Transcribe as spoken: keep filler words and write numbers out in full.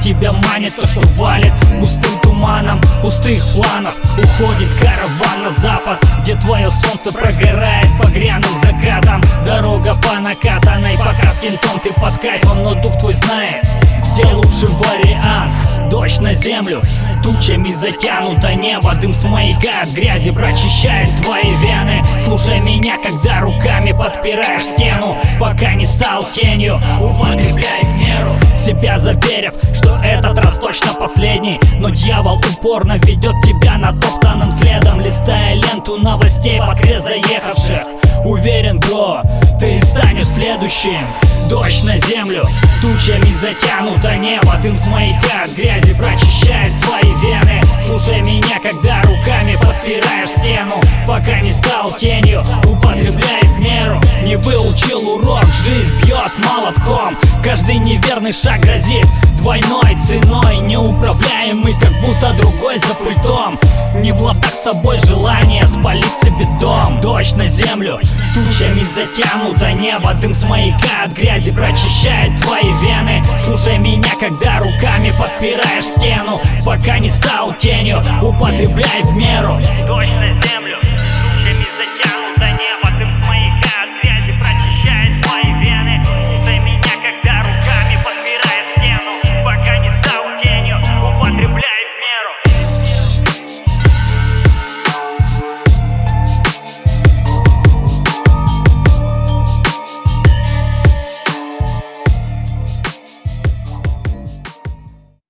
тебя манит то, что валит густым туманом пустых планов. Уходит караван на запад, где твое солнце прогорает багряным закатом. Дорога по накатанной, пока с кентом ты под кайфом, но дух твой знает, где лучший вариант. Дождь на землю, тучами затянуто небо, дым с маяка от грязи прочищает твои вены. Слушай меня, когда руками подпираешь стену, пока не стал тенью, употребляй в меру, себя заверив, что этот раз точно последний. Но дьявол упорно ведет тебя натоптанным следом, листая ленту новостей под крест заехавших. Уверен, бро, ты станешь следующим. Дождь на землю, тучами затянуто небо, дым с маяка от грязи прочищает твои вены. Слушай меня, когда руками подпираешь стену, пока не стал тенью, употребляй в меру. Не выучил урок, жизнь бьет молотком, каждый неверный шаг грозит двойной ценой. Неуправляемый, как будто другой за пультом, не в лапах с собой желание спалить себе дом. Дождь на землю, тучами затянуто небо, дым с маяка от грязи прочищает твои вены. Слушай меня, когда руками подпираешь стену, пока не стал тенью, употребляй в меру. Дождь на землю, тучами затянуто